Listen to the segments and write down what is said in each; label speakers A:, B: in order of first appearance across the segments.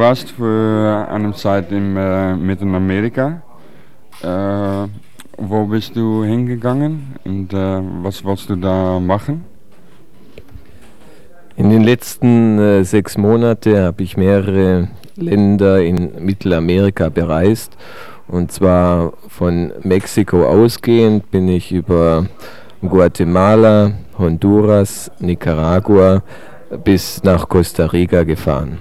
A: warst für eine Zeit in Mittelamerika. Wo bist du hingegangen und was wolltest du da machen?
B: In den letzten 6 Monaten habe ich mehrere Länder in Mittelamerika bereist. Und zwar von Mexiko ausgehend bin ich über Guatemala, Honduras, Nicaragua bis nach Costa Rica gefahren.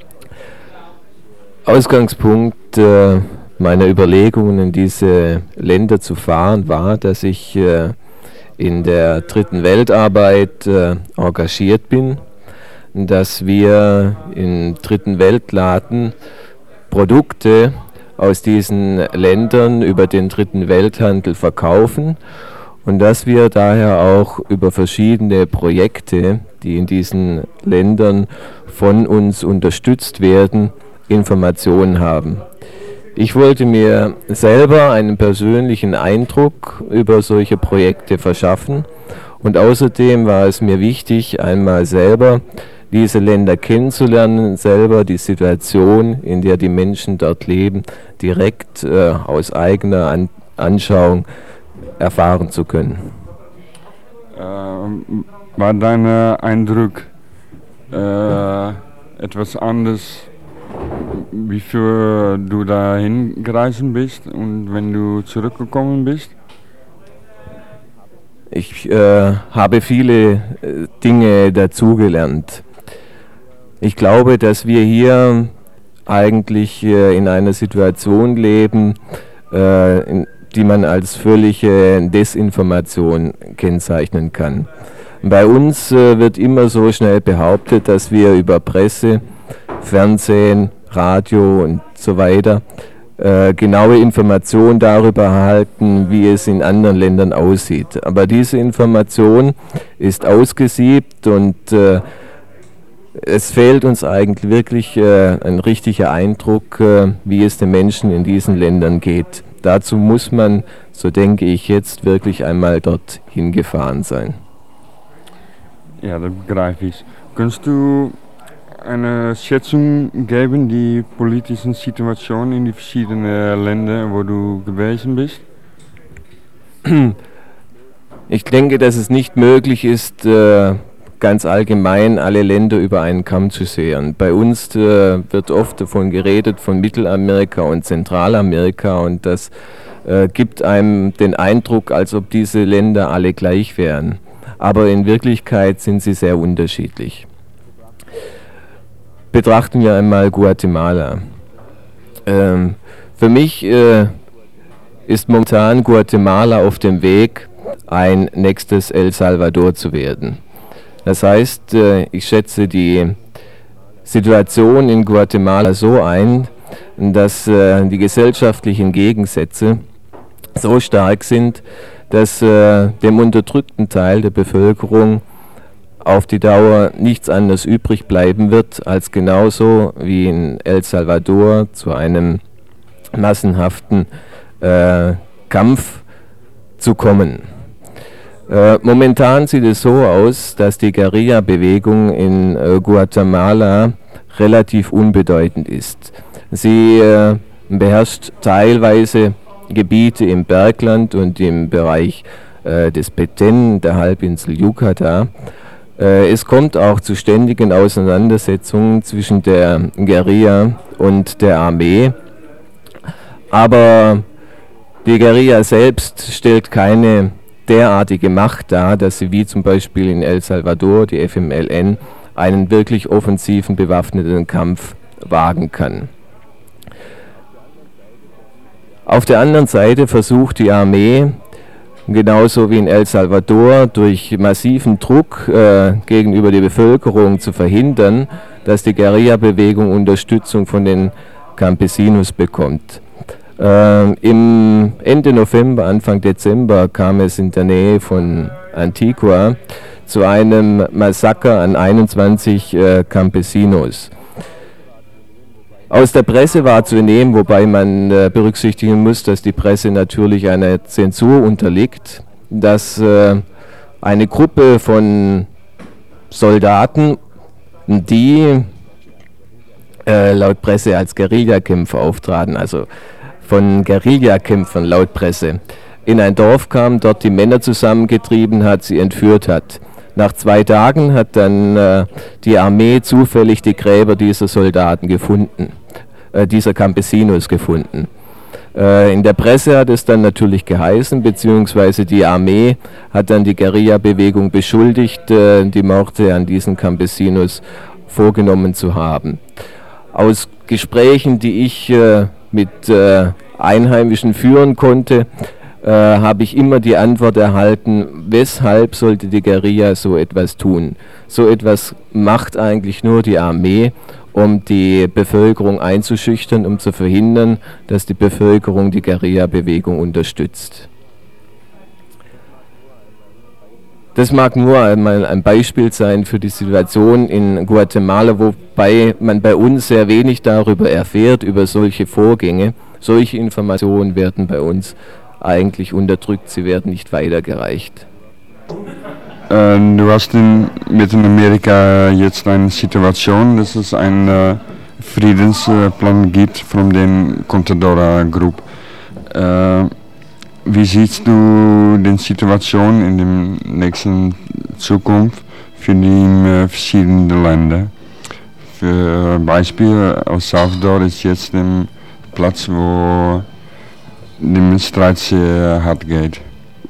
B: Ausgangspunkt meiner Überlegungen, in diese Länder zu fahren, war, dass ich in der Dritten Weltarbeit engagiert bin, dass wir in Dritten Weltländern Produkte aus diesen Ländern über den Dritten Welthandel verkaufen und dass wir daher auch über verschiedene Projekte, die in diesen Ländern von uns unterstützt werden, Informationen haben. Ich wollte mir selber einen persönlichen Eindruck über solche Projekte verschaffen und außerdem war es mir wichtig, einmal selber diese Länder kennenzulernen, selber die Situation, in der die Menschen dort leben, direkt aus eigener Anschauung erfahren zu können.
A: War dein Eindruck etwas anders, wie für du dahin gereist bist und wenn du zurückgekommen bist?
B: Ich habe viele Dinge dazugelernt. Ich glaube, dass wir hier eigentlich in einer Situation leben, die man als völlige Desinformation kennzeichnen kann. Bei uns wird immer so schnell behauptet, dass wir über Presse, Fernsehen, Radio und so weiter genaue Informationen darüber erhalten, wie es in anderen Ländern aussieht. Aber diese Information ist ausgesiebt und es fehlt uns eigentlich wirklich ein richtiger Eindruck, wie es den Menschen in diesen Ländern geht. Dazu muss man, so denke ich jetzt, wirklich einmal dort hingefahren sein.
A: Ja, das begreife ich. Kannst du eine Schätzung geben, die politischen Situation in die verschiedenen Länder, wo du gewesen bist?
B: Ich denke, dass es nicht möglich ist, ganz allgemein alle Länder über einen Kamm zu sehen. Bei uns wird oft davon geredet, von Mittelamerika und Zentralamerika und das gibt einem den Eindruck, als ob diese Länder alle gleich wären. Aber in Wirklichkeit sind sie sehr unterschiedlich. Betrachten wir einmal Guatemala. Für mich ist momentan Guatemala auf dem Weg, ein nächstes El Salvador zu werden. Das heißt, ich schätze die Situation in Guatemala so ein, dass die gesellschaftlichen Gegensätze so stark sind, dass dem unterdrückten Teil der Bevölkerung auf die Dauer nichts anderes übrig bleiben wird, als genauso wie in El Salvador zu einem massenhaften Kampf zu kommen. Momentan sieht es so aus, dass die Guerilla-Bewegung in Guatemala relativ unbedeutend ist. Sie beherrscht teilweise Gebiete im Bergland und im Bereich des Petén, der Halbinsel Yucatán. Es kommt auch zu ständigen Auseinandersetzungen zwischen der Guerilla und der Armee, aber die Guerilla selbst stellt keine derartige Macht dar, dass sie wie zum Beispiel in El Salvador, die FMLN, einen wirklich offensiven bewaffneten Kampf wagen kann. Auf der anderen Seite versucht die Armee, genauso wie in El Salvador, durch massiven Druck gegenüber der Bevölkerung zu verhindern, dass die Guerilla-Bewegung Unterstützung von den Campesinos bekommt. Im Ende November, Anfang Dezember kam es in der Nähe von Antigua zu einem Massaker an 21 Campesinos. Aus der Presse war zu entnehmen, wobei man berücksichtigen muss, dass die Presse natürlich einer Zensur unterliegt, dass eine Gruppe von Soldaten, die laut Presse als Guerillakämpfer auftraten, also von Guerillakämpfern laut Presse, in ein Dorf kam, dort die Männer zusammengetrieben hat, sie entführt hat. Nach 2 Tagen hat dann die Armee zufällig die Gräber dieser Soldaten gefunden, dieser Campesinos gefunden. In der Presse hat es dann natürlich geheißen, beziehungsweise die Armee hat dann die Guerilla-Bewegung beschuldigt, die Morde an diesen Campesinos vorgenommen zu haben. Aus Gesprächen, die ich mit Einheimischen führen konnte, habe ich immer die Antwort erhalten, weshalb sollte die Guerilla so etwas tun? So etwas macht eigentlich nur die Armee, um die Bevölkerung einzuschüchtern, um zu verhindern, dass die Bevölkerung die Guerilla-Bewegung unterstützt. Das mag nur einmal ein Beispiel sein für die Situation in Guatemala, wobei man bei uns sehr wenig darüber erfährt, über solche Vorgänge. Solche Informationen werden bei uns eigentlich unterdrückt, sie werden nicht weitergereicht.
A: Du hast in Mittelamerika jetzt eine Situation, dass es einen Friedensplan gibt von der Contadora Group. Wie siehst du die Situation in der nächsten Zukunft für die verschiedenen Länder? Für Beispiel, El Salvador ist jetzt der Platz, wo der Streit sehr hart geht.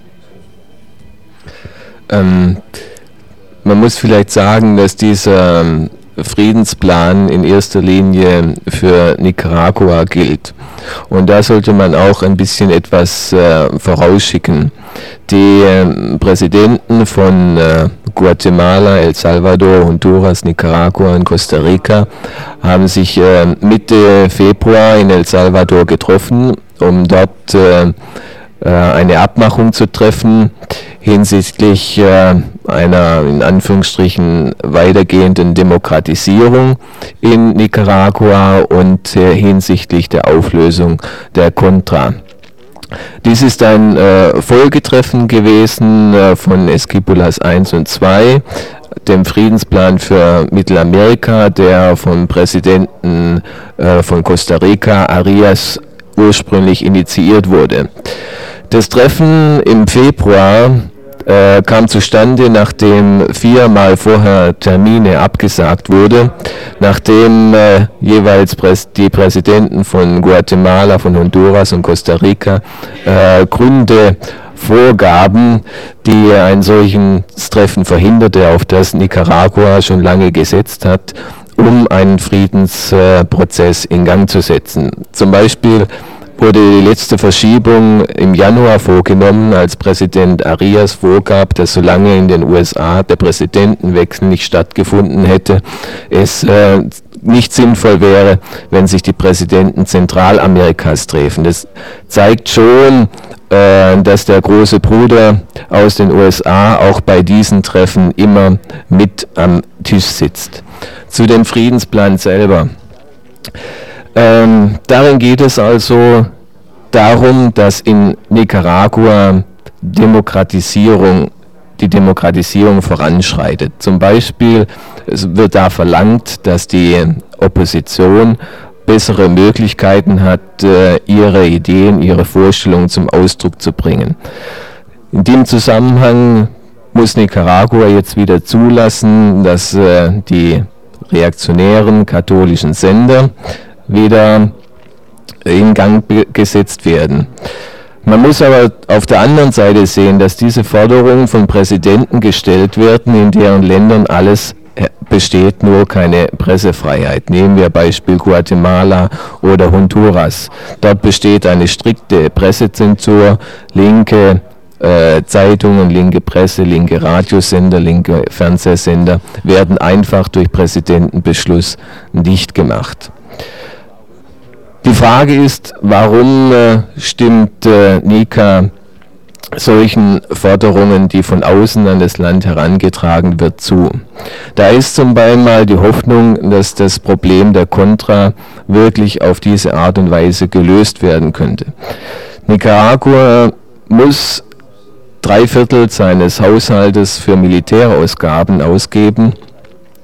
B: Man muss vielleicht sagen, dass dieser Friedensplan in erster Linie für Nicaragua gilt. Und da sollte man auch ein bisschen etwas vorausschicken. Die Präsidenten von Guatemala, El Salvador, Honduras, Nicaragua und Costa Rica haben sich Mitte Februar in El Salvador getroffen, um dort eine Abmachung zu treffen hinsichtlich einer in Anführungsstrichen weitergehenden Demokratisierung in Nicaragua und hinsichtlich der Auflösung der Contra. Dies ist ein Folgetreffen gewesen von Esquipulas 1 und 2, dem Friedensplan für Mittelamerika, der vom Präsidenten von Costa Rica, Arias, ursprünglich initiiert wurde. Das Treffen im Februar kam zustande, nachdem 4-mal vorher Termine abgesagt wurde, nachdem jeweils die Präsidenten von Guatemala, von Honduras und Costa Rica Gründe vorgaben, die ein solches Treffen verhinderte, auf das Nicaragua schon lange gesetzt hat, um einen Friedensprozess in Gang zu setzen. Zum Beispiel wurde die letzte Verschiebung im Januar vorgenommen, als Präsident Arias vorgab, dass solange in den USA der Präsidentenwechsel nicht stattgefunden hätte, es nicht sinnvoll wäre, wenn sich die Präsidenten Zentralamerikas treffen. Das zeigt schon, dass der große Bruder aus den USA auch bei diesen Treffen immer mit am Tisch sitzt. Zu dem Friedensplan selber. Darin geht es also darum, dass in Nicaragua die Demokratisierung voranschreitet. Zum Beispiel wird da verlangt, dass die Opposition bessere Möglichkeiten hat, ihre Ideen, ihre Vorstellungen zum Ausdruck zu bringen. In dem Zusammenhang muss Nicaragua jetzt wieder zulassen, dass die reaktionären katholischen Sender wieder in Gang gesetzt werden. Man muss aber auf der anderen Seite sehen, dass diese Forderungen von Präsidenten gestellt werden, in deren Ländern alles besteht, nur keine Pressefreiheit. Nehmen wir Beispiel Guatemala oder Honduras. Dort besteht eine strikte Pressezensur, linke Zeitungen, linke Presse, linke Radiosender, linke Fernsehsender werden einfach durch Präsidentenbeschluss dicht gemacht. Die Frage ist, warum stimmt Nica solchen Forderungen, die von außen an das Land herangetragen wird, zu? Da ist zum Beispiel mal die Hoffnung, dass das Problem der Contra wirklich auf diese Art und Weise gelöst werden könnte. Nicaragua muss 3/4 seines Haushaltes für Militärausgaben ausgeben.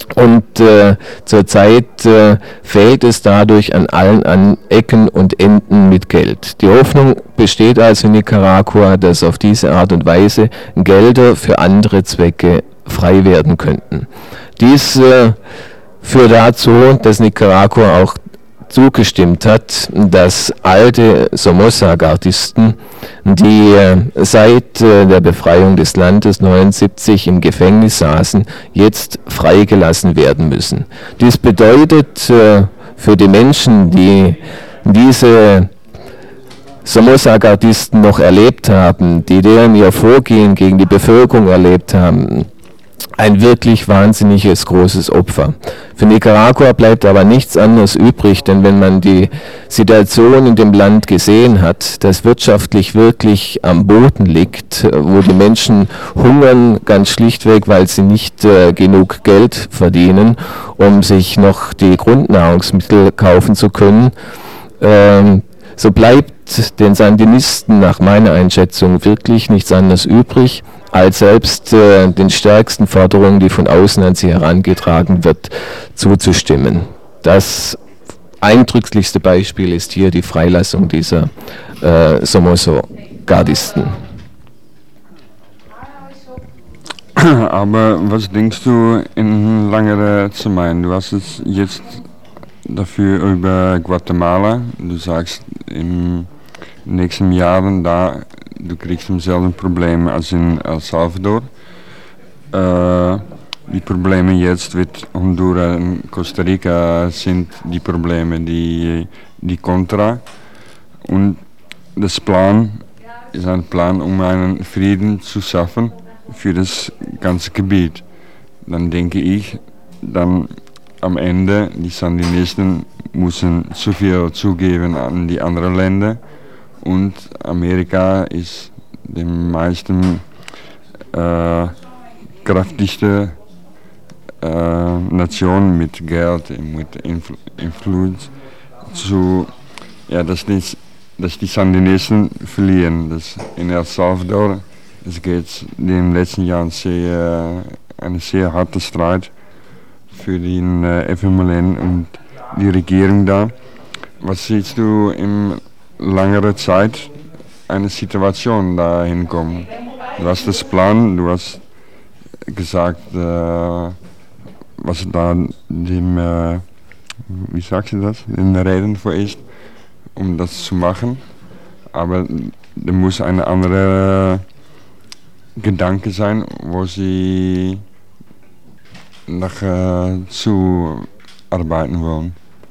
B: Und zurzeit fehlt es dadurch an allen Ecken und Enden mit Geld. Die Hoffnung besteht also in Nicaragua, dass auf diese Art und Weise Gelder für andere Zwecke frei werden könnten. Dies führt dazu, dass Nicaragua auch zugestimmt hat, dass alte Somoza-Gardisten, die seit der Befreiung des Landes 1979 im Gefängnis saßen, jetzt freigelassen werden müssen. Dies bedeutet für die Menschen, die diese Somoza-Gardisten noch erlebt haben, die deren ihr Vorgehen gegen die Bevölkerung erlebt haben, ein wirklich wahnsinniges großes Opfer. Für Nicaragua bleibt aber nichts anderes übrig, denn wenn man die Situation in dem Land gesehen hat, das wirtschaftlich wirklich am Boden liegt, wo die Menschen hungern, ganz schlichtweg, weil sie nicht genug Geld verdienen, um sich noch die Grundnahrungsmittel kaufen zu können, so bleibt den Sandinisten nach meiner Einschätzung wirklich nichts anderes übrig, als selbst den stärksten Forderungen, die von außen an sie herangetragen wird, zuzustimmen. Das eindrücklichste Beispiel ist hier die Freilassung dieser Somoza-Gardisten.
A: Aber was denkst du in längerer Zeit? Du hast es jetzt dafür über Guatemala. Du sagst in den nächsten Jahren da, du kriegst dieselben Probleme als in El Salvador. Die Probleme jetzt mit Honduras und Costa Rica sind die Probleme, die Contra. Und das Plan ist ein Plan, um einen Frieden zu schaffen für das ganze Gebiet. Dann denke ich, dann am Ende, die Sandinisten müssen zu viel zugeben an die anderen Länder und Amerika ist die meisten kräftigste Nation mit Geld und mit Influence dass die Sandinisten verlieren. Das in El Salvador es geht in den letzten Jahren eine sehr harte Streit für den FMLN und die Regierung da. Was siehst du in längerer Zeit eine Situation dahin kommen? Du hast das Plan, du hast gesagt, was da dem, wie sagst du das, in Reden für ist, um das zu machen. Aber da muss eine andere Gedanke sein, wo sie nachher zu arbeiten wollen.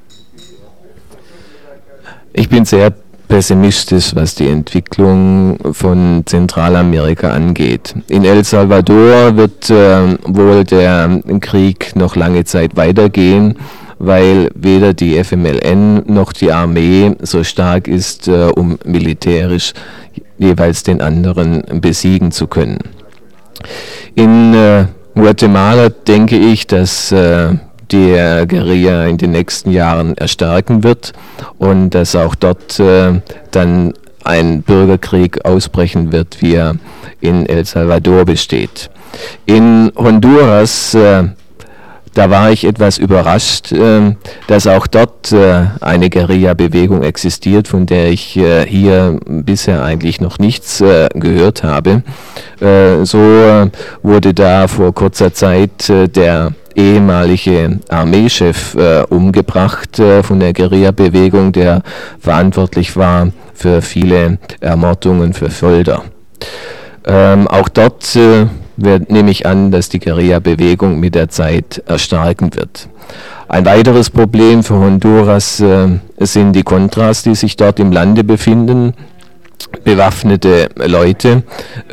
B: Ich bin sehr pessimistisch, was die Entwicklung von Zentralamerika angeht. In El Salvador wird wohl der Krieg noch lange Zeit weitergehen, weil weder die FMLN noch die Armee so stark ist, um militärisch jeweils den anderen besiegen zu können. In Guatemala denke ich, dass die Guerilla in den nächsten Jahren erstarken wird und dass auch dort dann ein Bürgerkrieg ausbrechen wird, wie er in El Salvador besteht. In Honduras, da war ich etwas überrascht, dass auch dort eine Guerilla-Bewegung existiert, von der ich hier bisher eigentlich noch nichts gehört habe. So wurde da vor kurzer Zeit der ehemalige Armeechef umgebracht von der Guerilla-Bewegung, der verantwortlich war für viele Ermordungen, für Folter. Auch dort nehme ich an, dass die Guerilla-Bewegung mit der Zeit erstarken wird. Ein weiteres Problem für Honduras sind die Contras, die sich dort im Lande befinden, bewaffnete Leute.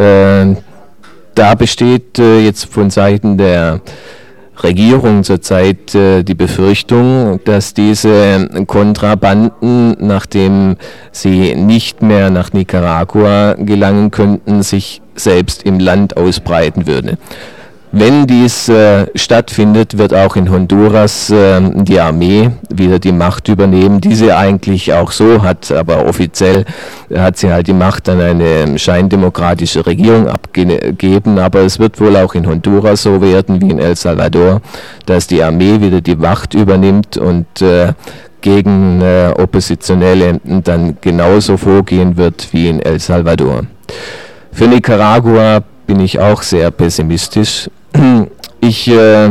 B: Da besteht jetzt von Seiten der Regierung zurzeit die Befürchtung, dass diese Kontrabanden, nachdem sie nicht mehr nach Nicaragua gelangen könnten, sich selbst im Land ausbreiten würde. Wenn dies stattfindet, wird auch in Honduras die Armee wieder die Macht übernehmen, die sie eigentlich auch so hat, aber offiziell hat sie halt die Macht an eine scheindemokratische Regierung abgegeben, aber es wird wohl auch in Honduras so werden wie in El Salvador, dass die Armee wieder die Macht übernimmt und gegen Oppositionelle dann genauso vorgehen wird wie in El Salvador. Für Nicaragua bin ich auch sehr pessimistisch. Ich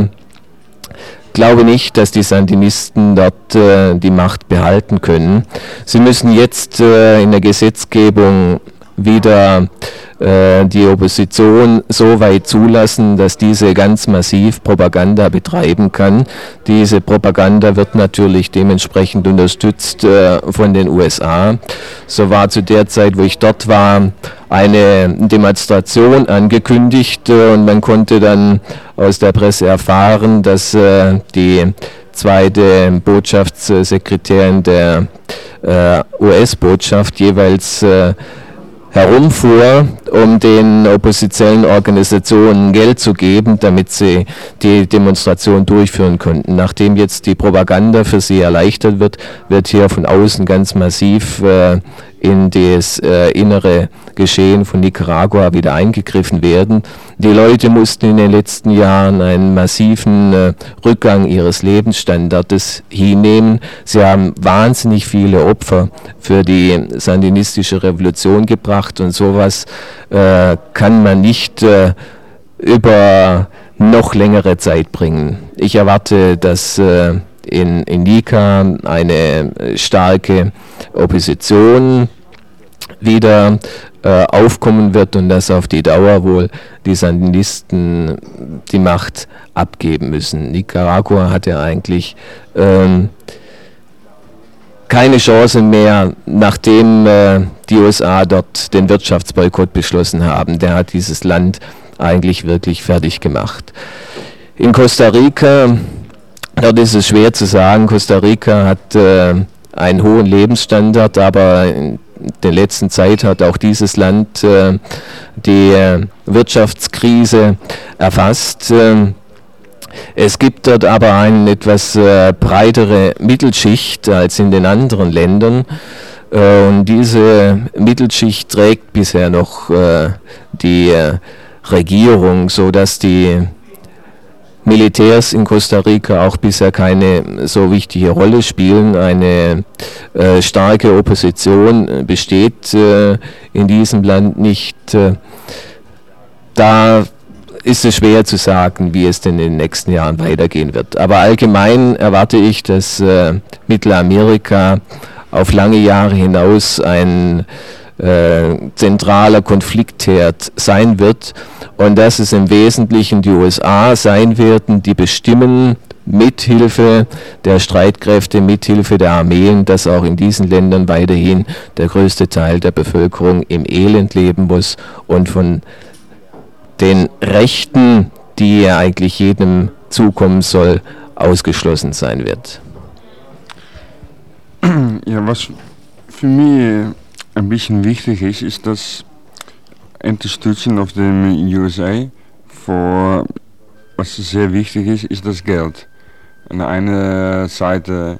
B: glaube nicht, dass die Sandinisten dort die Macht behalten können. Sie müssen jetzt in der Gesetzgebung wieder die Opposition so weit zulassen, dass diese ganz massiv Propaganda betreiben kann. Diese Propaganda wird natürlich dementsprechend unterstützt von den USA. So war zu der Zeit, wo ich dort war, eine Demonstration angekündigt und man konnte dann aus der Presse erfahren, dass die zweite Botschaftssekretärin der US-Botschaft jeweils herumfuhr, um den oppositionellen Organisationen Geld zu geben, damit sie die Demonstration durchführen konnten. Nachdem jetzt die Propaganda für sie erleichtert wird, wird hier von außen ganz massiv in das innere Geschehen von Nicaragua wieder eingegriffen werden. Die Leute mussten in den letzten Jahren einen massiven Rückgang ihres Lebensstandards hinnehmen. Sie haben wahnsinnig viele Opfer für die sandinistische Revolution gebracht und sowas kann man nicht über noch längere Zeit bringen. Ich erwarte, dass in Nica eine starke Opposition wieder aufkommen wird und dass auf die Dauer wohl die Sandinisten die Macht abgeben müssen. Nicaragua hatte eigentlich keine Chance mehr, nachdem die USA dort den Wirtschaftsboykott beschlossen haben. Der hat dieses Land eigentlich wirklich fertig gemacht. In Costa Rica, dort ist es schwer zu sagen, Costa Rica hat einen hohen Lebensstandard, aber in der letzten Zeit hat auch dieses Land die Wirtschaftskrise erfasst. Es gibt dort aber eine etwas breitere Mittelschicht als in den anderen Ländern. Und diese Mittelschicht trägt bisher noch die Regierung, sodass die Militärs in Costa Rica auch bisher keine so wichtige Rolle spielen. Eine starke Opposition besteht in diesem Land nicht. Da ist es schwer zu sagen, wie es denn in den nächsten Jahren weitergehen wird. Aber allgemein erwarte ich, dass Mittelamerika auf lange Jahre hinaus ein zentraler Konfliktherd sein wird und dass es im Wesentlichen die USA sein werden, die bestimmen mithilfe der Streitkräfte, mithilfe der Armeen, dass auch in diesen Ländern weiterhin der größte Teil der Bevölkerung im Elend leben muss und von den Rechten, die eigentlich jedem zukommen soll, ausgeschlossen sein wird.
A: Ja, was für mich ein bisschen wichtig ist das Unterstützen auf den USA. Was sehr wichtig ist das Geld. An der einen Seite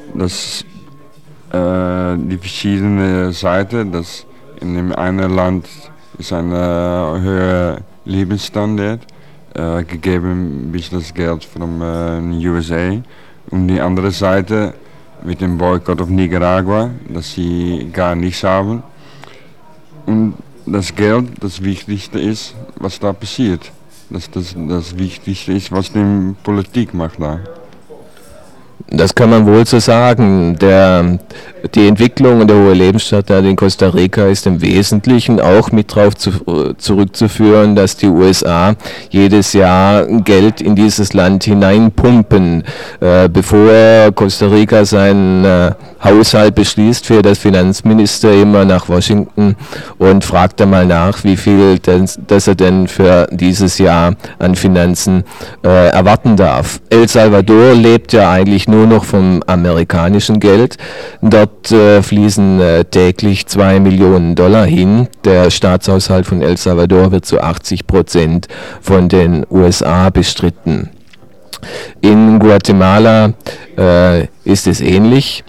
A: die verschiedenen Seiten, dass in dem einen Land ist ein höherer Lebensstandard gegeben durch das Geld von den USA. Und die andere Seite mit dem Boykott auf Nicaragua, dass sie gar nichts haben. Und das Geld, das Wichtigste ist, was da passiert. Das Wichtigste ist, was die Politik macht da.
B: Das kann man wohl so sagen. Die Entwicklung und der hohe Lebensstandard in Costa Rica ist im Wesentlichen auch mit darauf zurückzuführen, dass die USA jedes Jahr Geld in dieses Land hineinpumpen. Bevor Costa Rica seinen Haushalt beschließt, fährt das Finanzminister immer nach Washington und fragt einmal nach, wie viel das er denn für dieses Jahr an Finanzen erwarten darf. El Salvador lebt ja eigentlich nur noch vom amerikanischen Geld. Dort fließen täglich $2 Millionen hin. Der Staatshaushalt von El Salvador wird zu 80% von den USA bestritten. In Guatemala ist es ähnlich.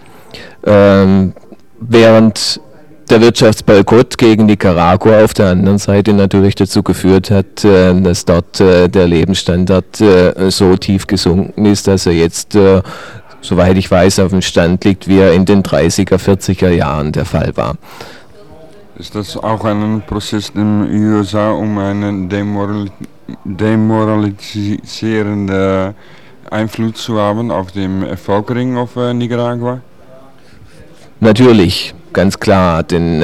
B: Während der Wirtschaftsboykott gegen Nicaragua auf der anderen Seite natürlich dazu geführt hat, dass dort der Lebensstandard so tief gesunken ist, dass er jetzt, soweit ich weiß, auf dem Stand liegt, wie er in den 30er, 40er Jahren der Fall war.
A: Ist das auch ein Prozess in den USA, um einen demoralisierenden Einfluss zu haben auf die Bevölkerung auf Nicaragua? Natürlich, ganz klar, denn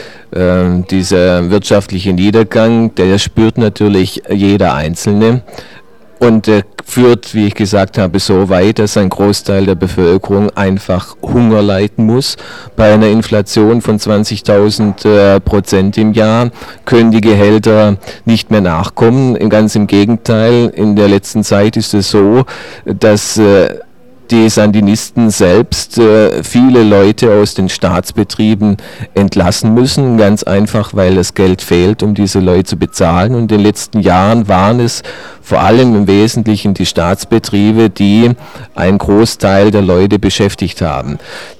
A: dieser wirtschaftliche Niedergang, der spürt natürlich jeder Einzelne und führt, wie ich gesagt habe, so weit, dass ein Großteil der Bevölkerung einfach Hunger leiden muss. Bei einer Inflation von 20.000% im Jahr können die Gehälter nicht mehr nachkommen. Ganz im Gegenteil, in der letzten Zeit ist es so, dass die Sandinisten selbst viele Leute aus den Staatsbetrieben entlassen müssen, ganz einfach, weil das Geld fehlt, um diese Leute zu bezahlen. Und in den letzten Jahren waren es vor allem im Wesentlichen die Staatsbetriebe, die einen Großteil der Leute beschäftigt haben.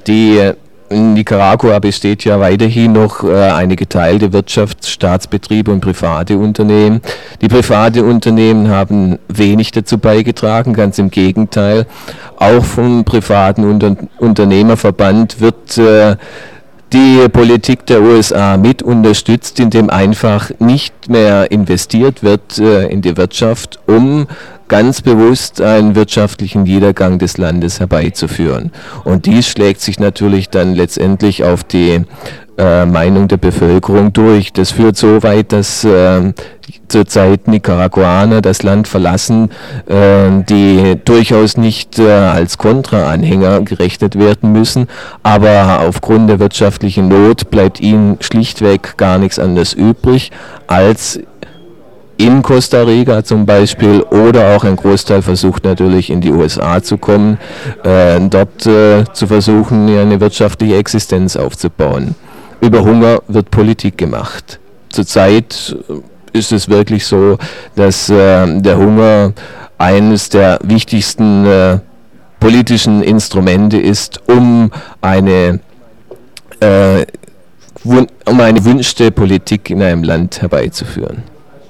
A: In Nicaragua besteht ja weiterhin noch eine geteilte Wirtschaft, Staatsbetriebe und private Unternehmen. Die private Unternehmen haben wenig dazu beigetragen, ganz im Gegenteil. Auch vom privaten Unternehmerverband wird die Politik der USA mit unterstützt, indem einfach nicht mehr investiert wird in die Wirtschaft, um ganz bewusst einen wirtschaftlichen Niedergang des Landes herbeizuführen. Und dies schlägt sich natürlich dann letztendlich auf die Meinung der Bevölkerung durch. Das führt so weit, dass zurzeit Nicaraguaner das Land verlassen, die durchaus nicht als Kontraanhänger gerechnet werden müssen, aber aufgrund der wirtschaftlichen Not bleibt ihnen schlichtweg gar nichts anderes übrig, als in Costa Rica zum Beispiel, oder auch ein Großteil versucht natürlich in die USA zu kommen, dort zu versuchen, eine wirtschaftliche Existenz aufzubauen. Über Hunger wird Politik gemacht. Zurzeit ist es wirklich so, dass der Hunger eines der wichtigsten politischen Instrumente ist, um eine gewünschte Politik in einem Land herbeizuführen.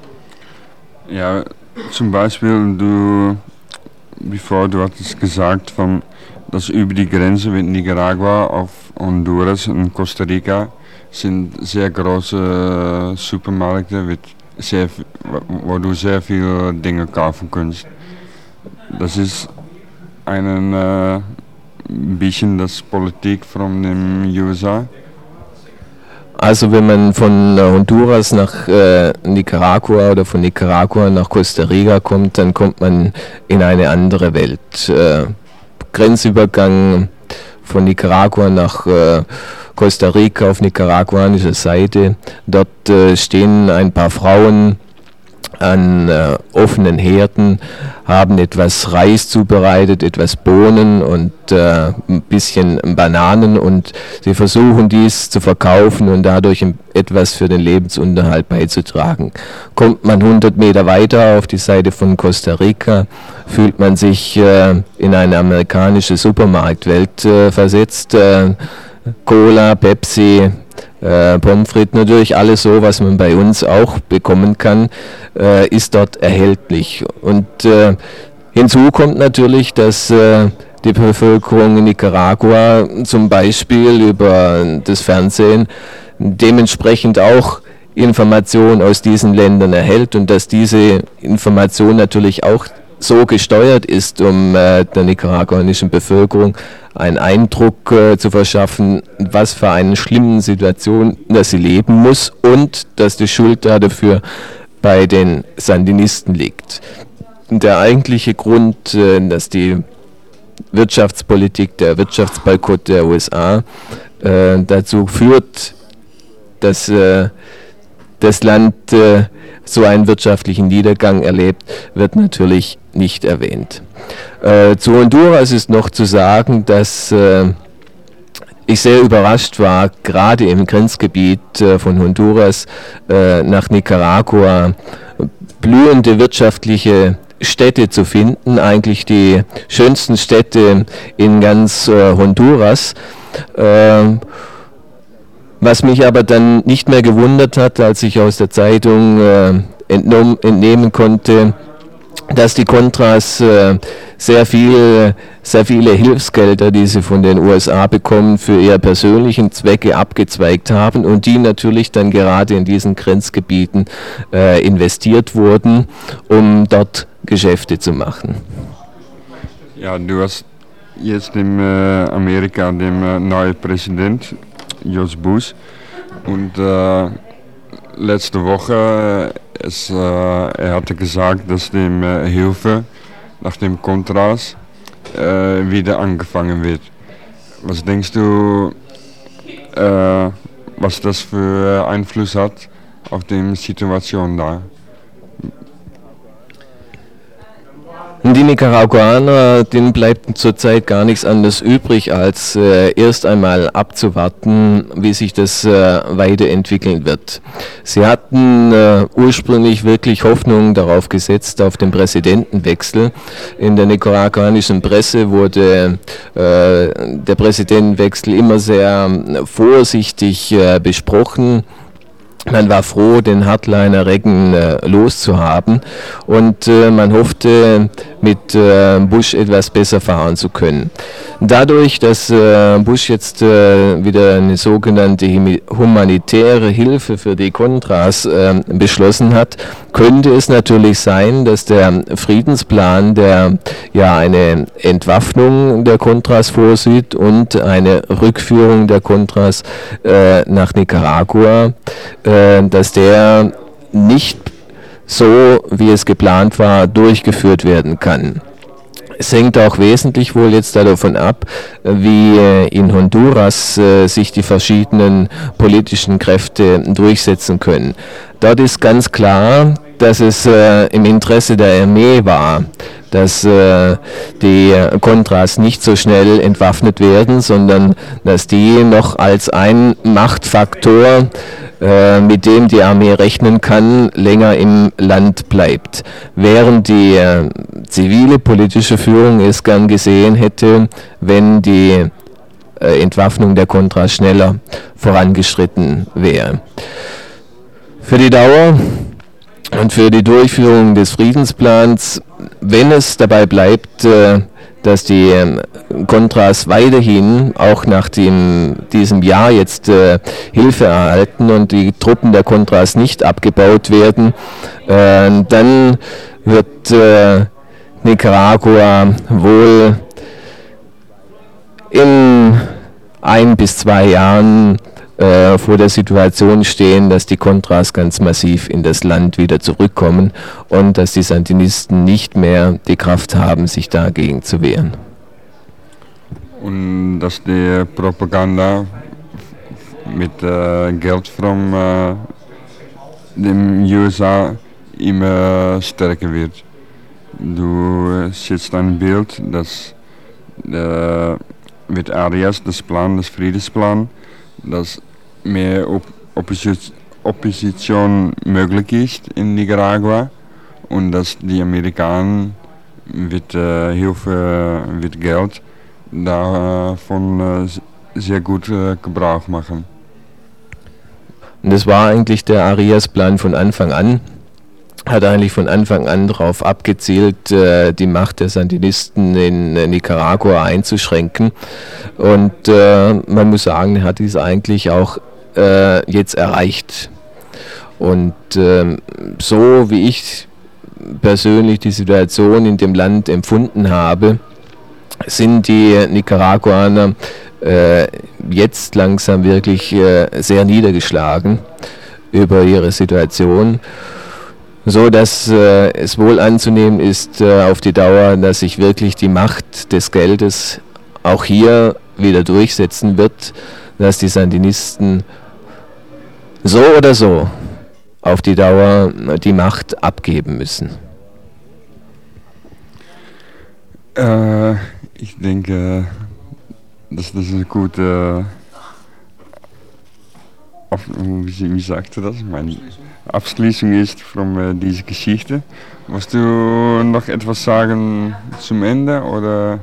A: Ja, zum Beispiel, du hattest gesagt, dass über die Grenze mit Nicaragua auf Honduras und Costa Rica sind sehr große Supermärkte, wo du sehr viele Dinge kaufen kannst. Das ist ein bisschen das Politik von den USA.
B: Also wenn man von Honduras nach Nicaragua oder von Nicaragua nach Costa Rica kommt, dann kommt man in eine andere Welt. Grenzübergang von Nicaragua nach Costa Rica auf nicaraguanischer Seite. Dort stehen ein paar Frauen an offenen Herden, haben etwas Reis zubereitet, etwas Bohnen und ein bisschen Bananen, und sie versuchen dies zu verkaufen und dadurch etwas für den Lebensunterhalt beizutragen. Kommt man 100 Meter weiter auf die Seite von Costa Rica, fühlt man sich in eine amerikanische Supermarktwelt versetzt. Cola, Pepsi, Pommes frites, natürlich alles so, was man bei uns auch bekommen kann, ist dort erhältlich. Und hinzu kommt natürlich, dass die Bevölkerung in Nicaragua zum Beispiel über das Fernsehen dementsprechend auch Informationen aus diesen Ländern erhält und dass diese Information natürlich auch so gesteuert ist, um der nicaraguanischen Bevölkerung einen Eindruck zu verschaffen, was für eine schlimme Situation, dass sie leben muss, und dass die Schuld dafür bei den Sandinisten liegt. Der eigentliche Grund, dass die Wirtschaftspolitik, der Wirtschaftsboykott der USA dazu führt, dass das Land so einen wirtschaftlichen Niedergang erlebt, wird natürlich nicht erwähnt. Zu Honduras ist noch zu sagen, dass ich sehr überrascht war, gerade im Grenzgebiet von Honduras nach Nicaragua blühende wirtschaftliche Städte zu finden, eigentlich die schönsten Städte in ganz Honduras. Was mich aber dann nicht mehr gewundert hat, als ich aus der Zeitung entnehmen konnte, dass die Contras sehr viele Hilfsgelder, die sie von den USA bekommen, für ihre persönlichen Zwecke abgezweigt haben und die natürlich dann gerade in diesen Grenzgebieten investiert wurden, um dort Geschäfte zu machen.
A: Ja, du hast jetzt in Amerika den neuen Präsident, George Bush, und letzte Woche er hatte gesagt, dass die Hilfe nach dem Contras wieder angefangen wird. Was denkst du, was das für Einfluss hat auf die Situation da?
B: Die Nicaraguaner, denen bleibt zurzeit gar nichts anderes übrig, als erst einmal abzuwarten, wie sich das weiterentwickeln wird. Sie hatten ursprünglich wirklich Hoffnung darauf gesetzt, auf den Präsidentenwechsel. In der nicaraguanischen Presse wurde der Präsidentenwechsel immer sehr vorsichtig besprochen. Man war froh, den Hardliner Reagan loszuhaben und man hoffte, mit Bush etwas besser fahren zu können. Dadurch, dass Bush jetzt wieder eine sogenannte humanitäre Hilfe für die Contras beschlossen hat, könnte es natürlich sein, dass der Friedensplan, der ja eine Entwaffnung der Contras vorsieht und eine Rückführung der Contras nach Nicaragua, dass der nicht so, wie es geplant war, durchgeführt werden kann. Es hängt auch wesentlich wohl jetzt davon ab, wie in Honduras sich die verschiedenen politischen Kräfte durchsetzen können. Dort ist ganz klar, dass es im Interesse der Armee war, dass die Contras nicht so schnell entwaffnet werden, sondern dass die noch als ein Machtfaktor, mit dem die Armee rechnen kann, länger im Land bleibt. Während die zivile politische Führung es gern gesehen hätte, wenn die Entwaffnung der Contras schneller vorangeschritten wäre. Für die Dauer und für die Durchführung des Friedensplans, wenn es dabei bleibt, dass die Contras weiterhin auch nach diesem Jahr jetzt Hilfe erhalten und die Truppen der Contras nicht abgebaut werden, dann wird Nicaragua wohl in 1 bis 2 Jahren vor der Situation stehen, dass die Contras ganz massiv in das Land wieder zurückkommen und dass die Sandinisten nicht mehr die Kraft haben, sich dagegen zu wehren.
A: Und dass die Propaganda mit Geld von den USA immer stärker wird. Du siehst ein Bild, das mit Arias, das Friedensplan, dass mehr Opposition möglich ist in Nicaragua und dass die Amerikaner mit Hilfe, mit Geld davon sehr gut Gebrauch machen.
B: Und das war eigentlich der Arias-Plan von Anfang an. Hat eigentlich von Anfang an darauf abgezielt, die Macht der Sandinisten in Nicaragua einzuschränken. Und man muss sagen, er hat dies eigentlich auch jetzt erreicht. Und so wie ich persönlich die Situation in dem Land empfunden habe, sind die Nicaraguaner jetzt langsam wirklich sehr niedergeschlagen über ihre Situation, so dass es wohl anzunehmen ist auf die Dauer, dass sich wirklich die Macht des Geldes auch hier wieder durchsetzen wird, dass die Sandinisten so oder so auf die Dauer die Macht abgeben müssen?
A: Ich denke, dass das eine gute, wie sagte das? Meine Abschließung ist von dieser Geschichte. Willst du noch etwas sagen zum Ende oder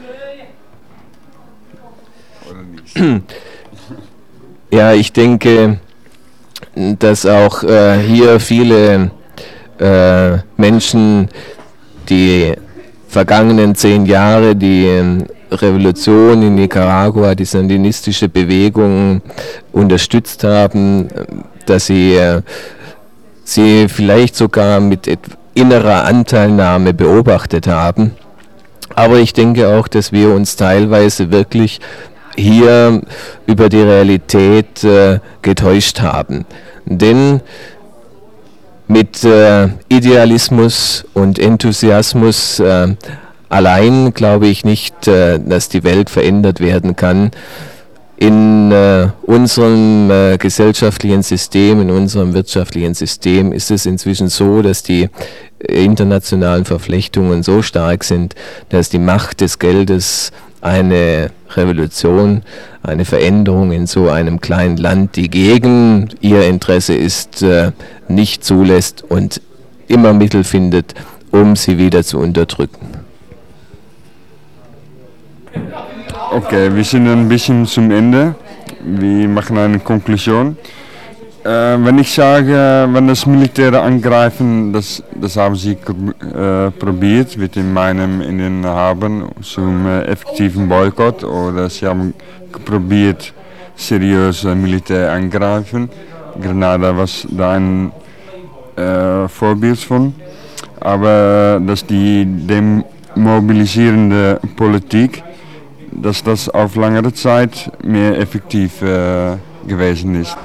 A: nicht?
B: Ja, ich denke, dass auch hier viele Menschen die vergangenen 10 Jahre die Revolution in Nicaragua, die sandinistische Bewegung unterstützt haben, dass sie vielleicht sogar mit innerer Anteilnahme beobachtet haben. Aber ich denke auch, dass wir uns teilweise wirklich hier über die Realität getäuscht haben. Denn mit Idealismus und Enthusiasmus allein glaube ich nicht, dass die Welt verändert werden kann. In unserem gesellschaftlichen System, in unserem wirtschaftlichen System ist es inzwischen so, dass die internationalen Verflechtungen so stark sind, dass die Macht des Geldes eine Revolution, eine Veränderung in so einem kleinen Land, die gegen ihr Interesse ist, nicht zulässt und immer Mittel findet, um sie wieder zu unterdrücken.
A: Okay, wir sind ein bisschen zum Ende. Wir machen eine Konklusion. Wenn ich sage, wenn das militäre Angreifen, das haben sie probiert, wird in meinem Innen haben zum effektiven Boykott, oder sie haben probiert seriös Militär angreifen. Grenada was da ein Vorbild von. Aber dass die demobilisierende Politik, dass das auf langere Zeit mehr effektiv gewesen ist.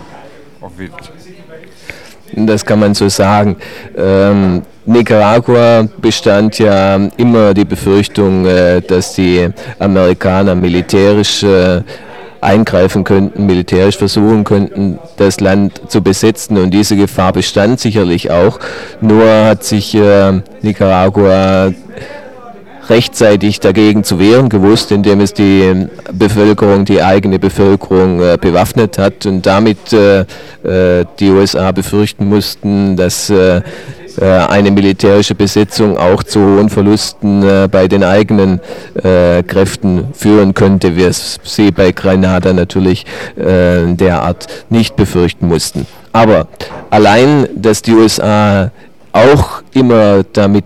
B: Das kann man so sagen. Nicaragua bestand ja immer die Befürchtung, dass die Amerikaner militärisch eingreifen könnten, militärisch versuchen könnten, das Land zu besetzen, und diese Gefahr bestand sicherlich auch. Nur hat sich Nicaragua rechtzeitig dagegen zu wehren gewusst, indem es die Bevölkerung, die eigene Bevölkerung bewaffnet hat, und damit die USA befürchten mussten, dass eine militärische Besetzung auch zu hohen Verlusten bei den eigenen Kräften führen könnte, wie es sie bei Grenada natürlich derart nicht befürchten mussten. Aber allein, dass die USA auch immer damit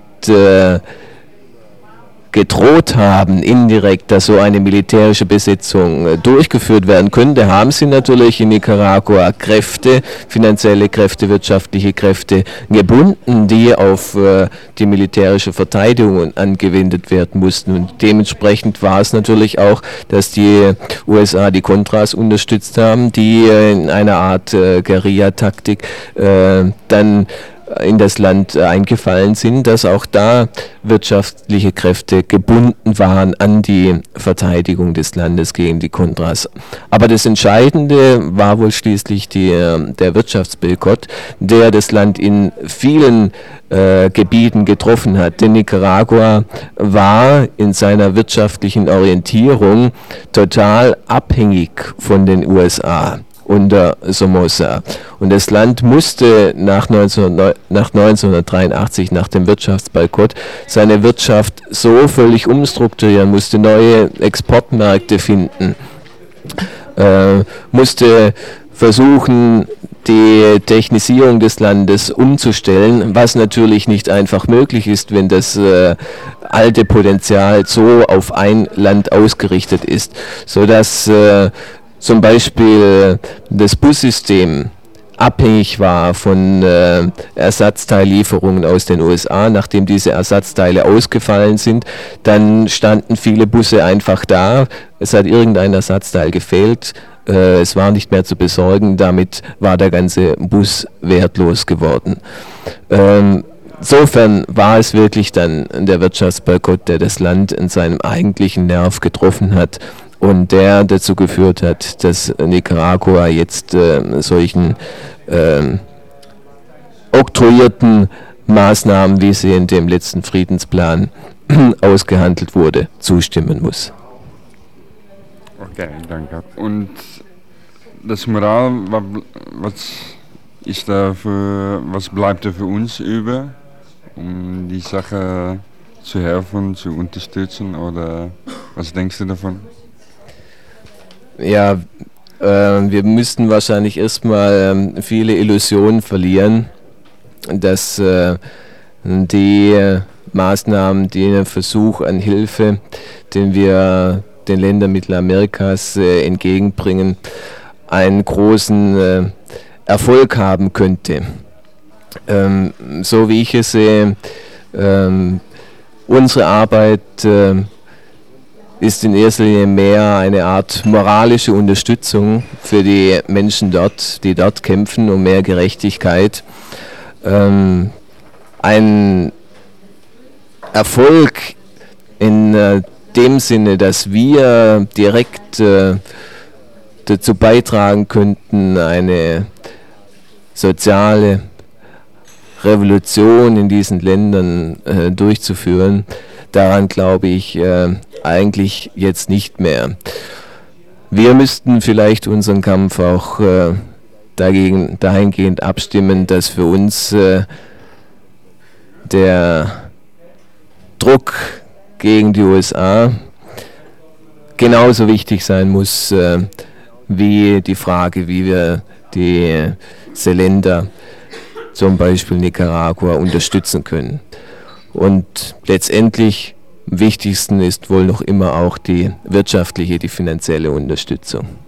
B: gedroht haben, indirekt, dass so eine militärische Besetzung durchgeführt werden könnte, haben sie natürlich in Nicaragua Kräfte, finanzielle Kräfte, wirtschaftliche Kräfte gebunden, die auf die militärische Verteidigung angewendet werden mussten. Und dementsprechend war es natürlich auch, dass die USA die Contras unterstützt haben, die in einer Art Guerilla-Taktik dann in das Land eingefallen sind, dass auch da wirtschaftliche Kräfte gebunden waren an die Verteidigung des Landes gegen die Contras. Aber das Entscheidende war wohl schließlich der Wirtschaftsboykott, der das Land in vielen Gebieten getroffen hat. Denn Nicaragua war in seiner wirtschaftlichen Orientierung total abhängig von den USA unter Somoza. Und das Land musste nach 1983, nach dem Wirtschaftsboykott, seine Wirtschaft so völlig umstrukturieren, musste neue Exportmärkte finden, musste versuchen, die Technisierung des Landes umzustellen, was natürlich nicht einfach möglich ist, wenn das alte Potenzial so auf ein Land ausgerichtet ist, sodass zum Beispiel das Bussystem abhängig war von Ersatzteillieferungen aus den USA. Nachdem diese Ersatzteile ausgefallen sind, dann standen viele Busse einfach da. Es hat irgendein Ersatzteil gefehlt. Es war nicht mehr zu besorgen. Damit war der ganze Bus wertlos geworden. Insofern war es wirklich dann der Wirtschaftsboykott, der das Land in seinem eigentlichen Nerv getroffen hat und der dazu geführt hat, dass Nicaragua jetzt solchen oktroyierten Maßnahmen, wie sie in dem letzten Friedensplan ausgehandelt wurde, zustimmen muss.
A: Okay, danke. Und das Moral, was bleibt da für uns über, um die Sache zu helfen, zu unterstützen, oder was denkst du davon?
B: Ja, wir müssten wahrscheinlich erstmal viele Illusionen verlieren, dass die Maßnahmen, den Versuch an Hilfe, den wir den Ländern Mittelamerikas entgegenbringen, einen großen Erfolg haben könnte. So wie ich es sehe, unsere Arbeit ist in erster Linie mehr eine Art moralische Unterstützung für die Menschen dort, die dort kämpfen um mehr Gerechtigkeit. Ein Erfolg in dem Sinne, dass wir direkt dazu beitragen könnten, eine soziale Revolution in diesen Ländern durchzuführen, daran glaube ich eigentlich jetzt nicht mehr. Wir müssten vielleicht unseren Kampf auch dahingehend abstimmen, dass für uns der Druck gegen die USA genauso wichtig sein muss wie die Frage, wie wir diese Länder, zum Beispiel Nicaragua, unterstützen können. Und letztendlich am wichtigsten ist wohl noch immer auch die wirtschaftliche, die finanzielle Unterstützung.